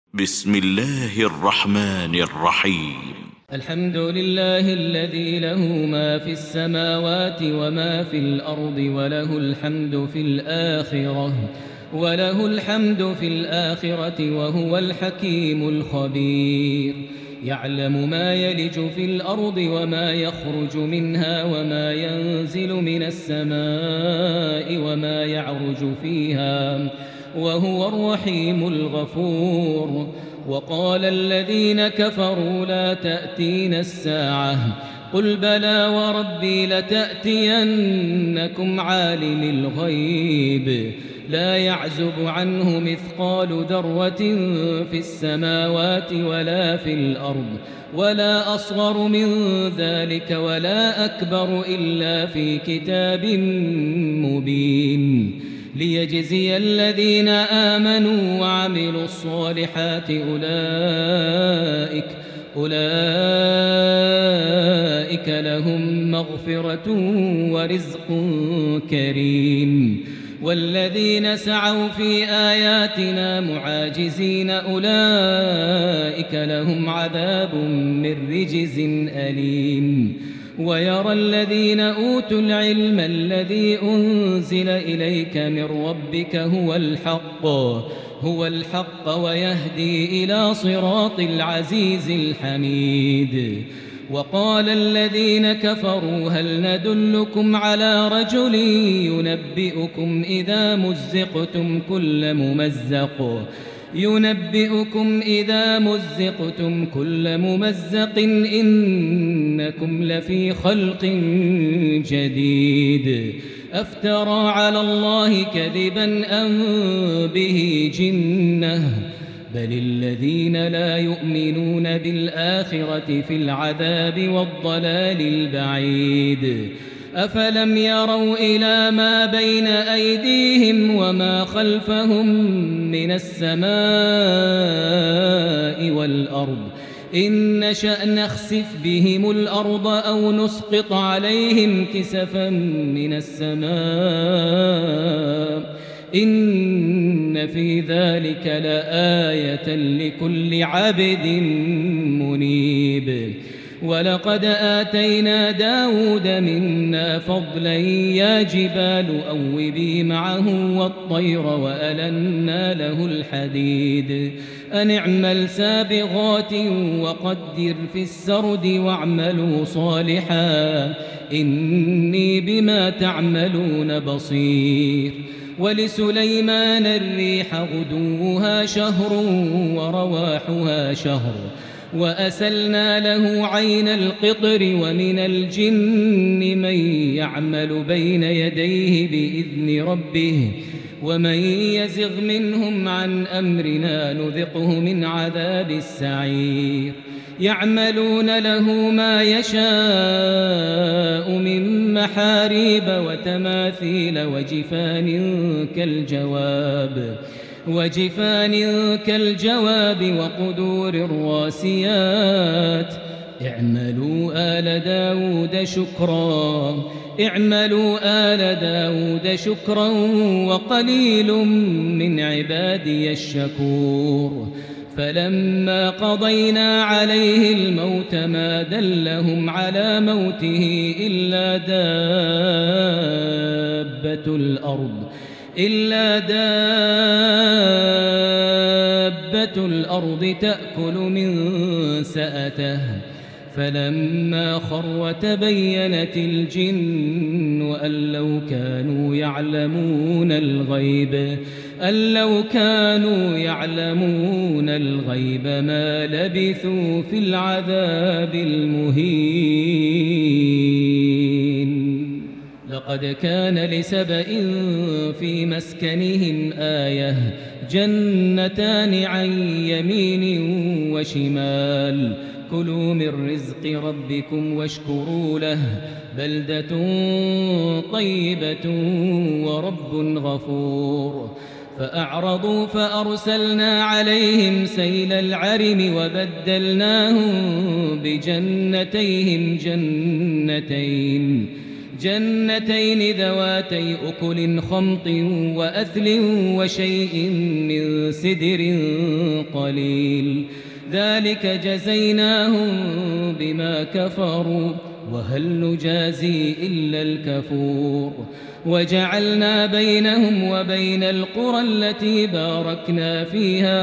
بسم الله الرحمن الرحيم. الحمد لله الذي له ما في السماوات وما في الأرض وله الحمد في الآخرة وهو الحكيم الخبير. يعلم ما يلج في الأرض وما يخرج منها وما ينزل من السماء وما يعرج فيها وهو الرحيم الغفور. وقال الذين كفروا لا تأتينا الساعة قل بلى وربي لتأتينكم عالم الغيب لا يعزب عنه مثقال ذرة في السماوات ولا في الأرض ولا أصغر من ذلك ولا أكبر إلا في كتاب مبين ليجزي الذين آمنوا وعملوا الصالحات أولئك لهم مغفرة ورزق كريم. والذين سعوا في آياتنا معاجزين أولئك لهم عذاب من رجز أليم. ويرى الذين أوتوا العلم الذي أنزل إليك من ربك هو الحق ويهدي إلى صراط العزيز الحميد. وقال الذين كفروا هل ندلكم على رجل ينبئكم إذا مزقتم كل ممزق إنكم لفي خلق جديد أفترى على الله كذبا أم به جنة بل الذين لا يؤمنون بالآخرة في العذاب والضلال البعيد. أفلم يروا إلى ما بين أيديهم وما خلفهم من السماء والأرض إن نشأ نخسف بهم الأرض أو نسقط عليهم كسفا من السماء إن في ذلك لآية لكل عبد منيب. ولقد آتينا داود منا فضلا يا جبال أوبي معه والطير وألنا له الحديد أن اعمل سابغات وقدر في السرد واعملوا صالحا إني بما تعملون بصير. ولسليمان الريح غدوها شهر ورواحها شهر وأسلنا له عين القطر ومن الجن من يعمل بين يديه بإذن ربه ومن يزغ منهم عن أمرنا نذقه من عذاب السعير. يعملون له ما يشاء من محاريب وتماثيل وجفان كالجواب وقدور الراسيات اعملوا آل داود شكرا وقليل من عبادي الشكور. فلما قضينا عليه الموت ما دلهم على موته إلا دابة الأرض تأكل من سأته فلما خر تبينت الجن أن لو كانوا يعلمون الغيب ما لبثوا في العذاب المهين. لقد كان لسبإ في مسكنهم آية جنتان عن يمين وشمال كلوا من رزق ربكم واشكروا له بلدة طيبة ورب غفور. فأعرضوا فأرسلنا عليهم سيل العرم وبدلناهم بجنتين جنتين ذواتي أكل خمط وأثل وشيء من سدر قليل ذلك جزيناهم بما كفروا وهل نجازي إلا الكفور وجعلنا بينهم وبين القرى التي باركنا فيها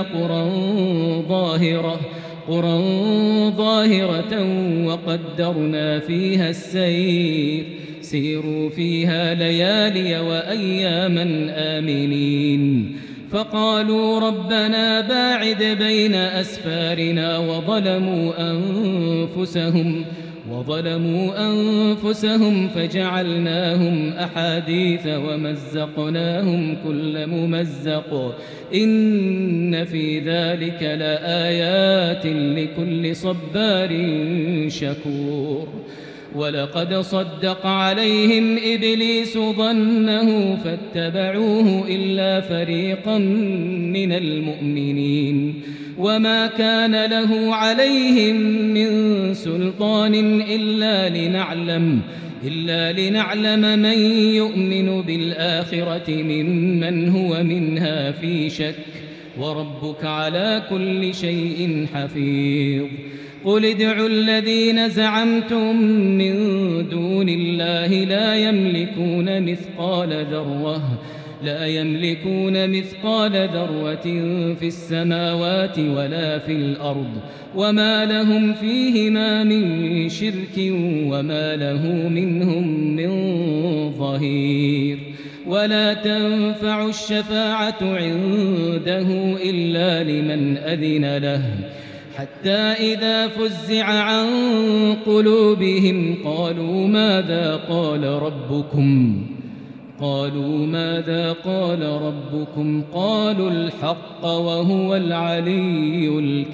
قرى ظاهرة وقدرنا فيها السير سيروا فيها ليالي وأياما آمنين فقالوا ربنا باعد بين أسفارنا وظلموا أنفسهم فجعلناهم أحاديث ومزقناهم كل ممزق إن في ذلك لآيات لكل صبار شكور ولقد صدق عليهم إبليس ظنه فاتبعوه إلا فريقا من المؤمنين وما كان له عليهم من سلطان إلا لنعلم من يؤمن بالآخرة ممن هو منها في شك وربك على كل شيء حفيظ قل ادعوا الذين زعمتم من دون الله لا يملكون مثقال ذرة في السماوات ولا في الأرض وما لهم فيهما من شرك وما له منهم من ظهير ولا تنفع الشفاعة عنده إلا لمن أذن له حتى إذا فزع عن قلوبهم قالوا ماذا قال ربكم قالوا الحق وهو العلي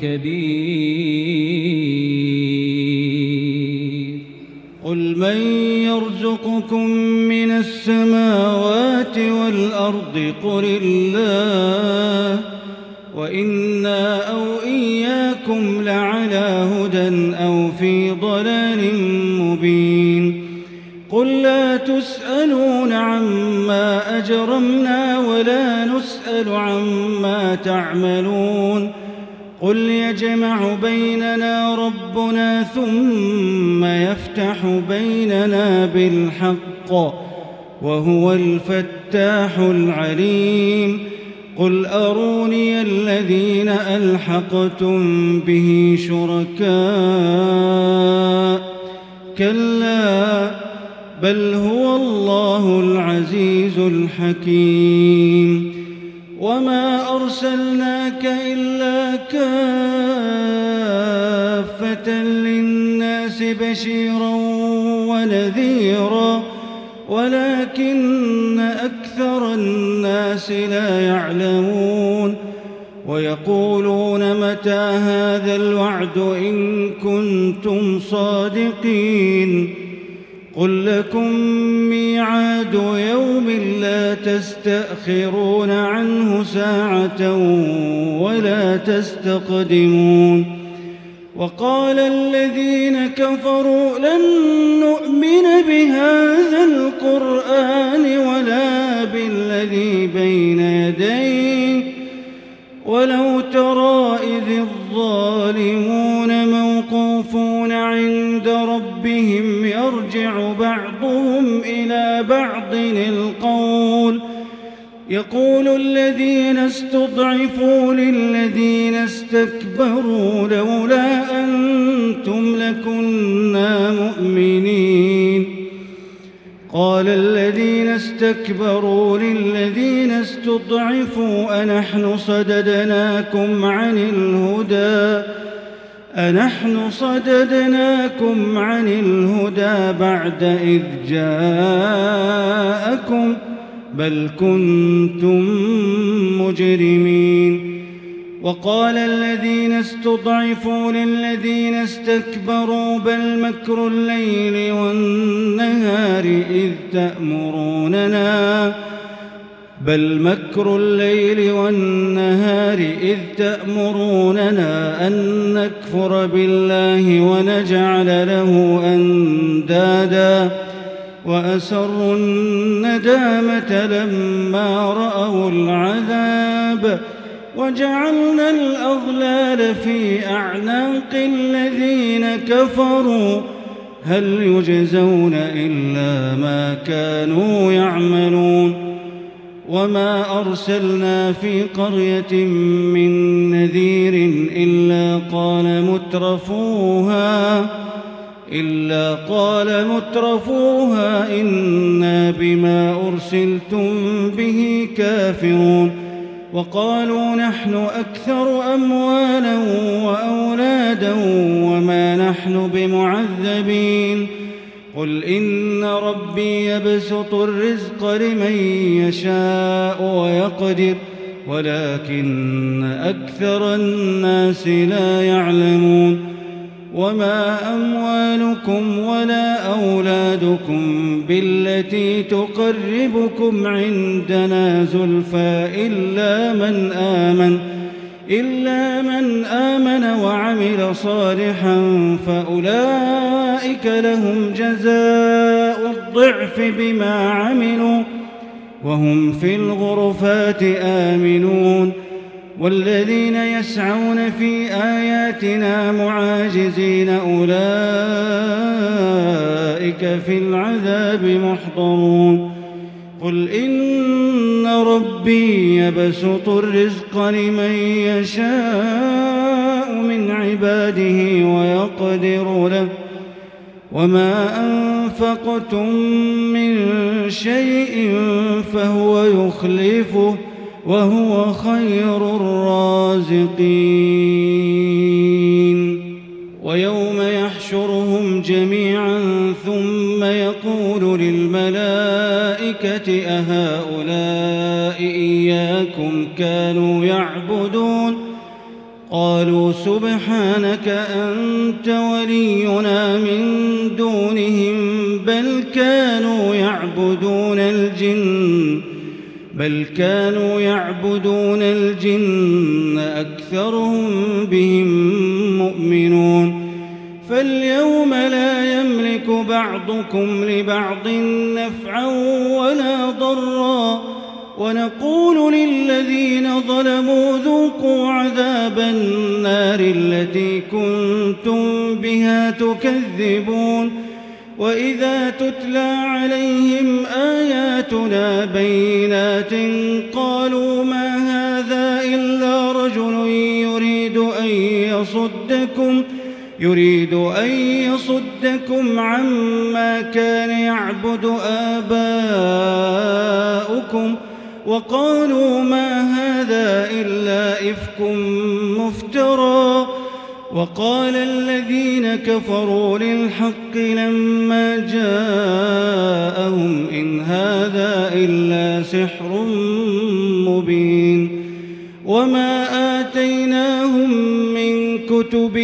الكبير قل من يرزقكم من السماوات والأرض قل الله وإنا أو إياكم لعلى هدى أو في ضلال مبين قل لا تسألون عما أجرمنا ولا نسأل عما تعملون قل يجمع بيننا ربنا ثم يفتح بيننا بالحق وهو الفتاح العليم قل أروني الذين ألحقتم به شركاء كلا بل هو الله العزيز الحكيم وما أرسلناك إلا كافة للناس بشيرا ونذيرا ولكن أكثر الناس لا يعلمون ويقولون متى هذا الوعد إن كنتم صادقين قل لكم ميعاد يوم لا تستأخرون عنه ساعة ولا تستقدمون وقال الذين كفروا لن نؤمن بهذا القرآن ولا بالذي بين يديه ولو ترى إذ الظالمون موقوفون عند ربهم يرجع بعضهم إلى بعض القول يقول الذين استضعفوا للذين استكبروا لولا أنتم لكنا مؤمنين قال الذين استكبروا للذين استضعفوا أنحن صددناكم عن الهدى بعد إذ جاءكم بل كنتم مجرمين وقال الذين استضعفوا للذين استكبروا بل مكر الليل والنهار إذ تأمروننا أن نكفر بالله ونجعل له أندادا وأسروا الندامة لما رأوا العذاب وجعلنا الأغلال في أعناق الذين كفروا هل يجزون إلا ما كانوا يعملون وما أرسلنا في قرية من نذير إلا قال مترفوها إنا بما أرسلتم به كافرون وقالوا نحن أكثر أموالا وأولادا وما نحن بمعذبين قل إن ربي يبسط الرزق لمن يشاء ويقدر ولكن أكثر الناس لا يعلمون وما أموالكم ولا أولادكم بالتي تقربكم عندنا زلفى إلا من آمن وعمل صالحا فأولئك لهم جزاء الضعف بما عملوا وهم في الغرفات آمنون والذين يسعون في آياتنا معاجزين أولئك في العذاب محضرون قل إن ربي يبسط الرزق لمن يشاء من عباده ويقدر له وما أنفقتم من شيء فهو يخلفه وهو خير الرازقين ويوم يحشرهم جميعا ثم يقول للملائكة أهؤلاء إياكم كانوا يعبدون قالوا سبحانك أنت ولينا من دونهم بل كانوا يعبدون الجن أكثرهم بهم مؤمنون فاليوم لا يملك بعضكم لبعض نفعا ولا ضرا ونقول للذين ظلموا ذوقوا عذاب النار التي كنتم بها تكذبون وإذا تتلى عليهم آياتنا بينات قالوا ما هذا إلا رجل يريد أن يصدكم عما كان يعبد آباؤكم وقالوا ما هذا إلا إفك مفترى وقال الذين كفروا للحق لما جاءهم إن هذا إلا سحر مبين وما آتيناهم من كتب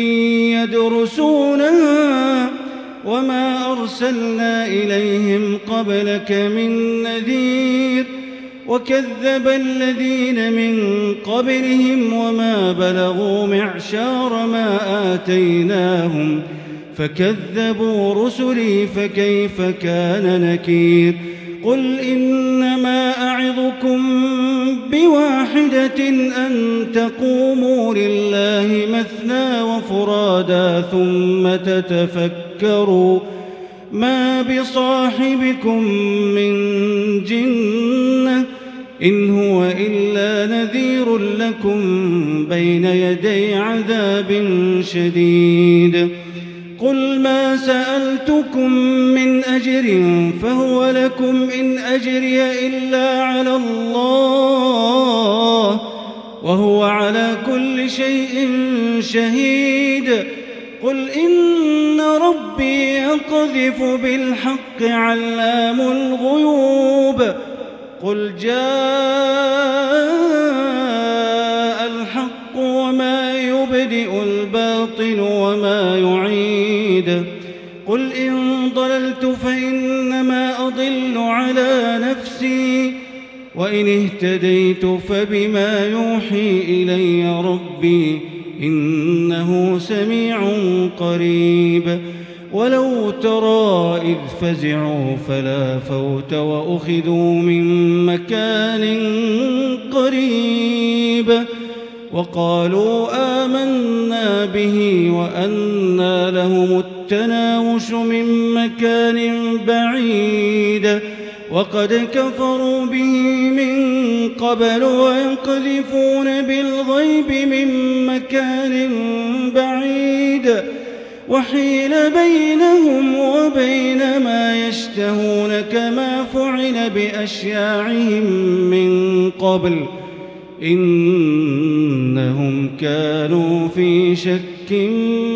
يدرسونها وما أرسلنا إليهم قبلك من نذير وكذب الذين من قبلهم وما بلغوا معشار ما آتيناهم فكذبوا رسلي فكيف كان نكير قل إنما أعظكم بواحدة أن تقوموا لله مثنى وفرادا ثم تتفكروا ما بصاحبكم من جنة إن هو إلا نذير لكم بين يدي عذاب شديد قل ما سألتكم من أجر فهو لكم إن أجري إلا على الله وهو على كل شيء شهيد قل إن ربي يقذف بالحق علام الغيوب قل جاء الحق وما يبدئ الباطل وما يعيد قل إن ضللت فإنما أضل على نفسي وإن اهتديت فبما يوحي إلي ربي إنه سميع قريب ولو ترى إذ فزعوا فلا فوت وأخذوا من مكان قريب وقالوا آمنا به وأنى لهم التناوش من مكان بعيد وقد كفروا به من قبل ويقذفون بالغيب من مكان بعيد وحيل بينهم وبين ما يشتهون كما فعل بأشياعهم من قبل إنهم كانوا في شك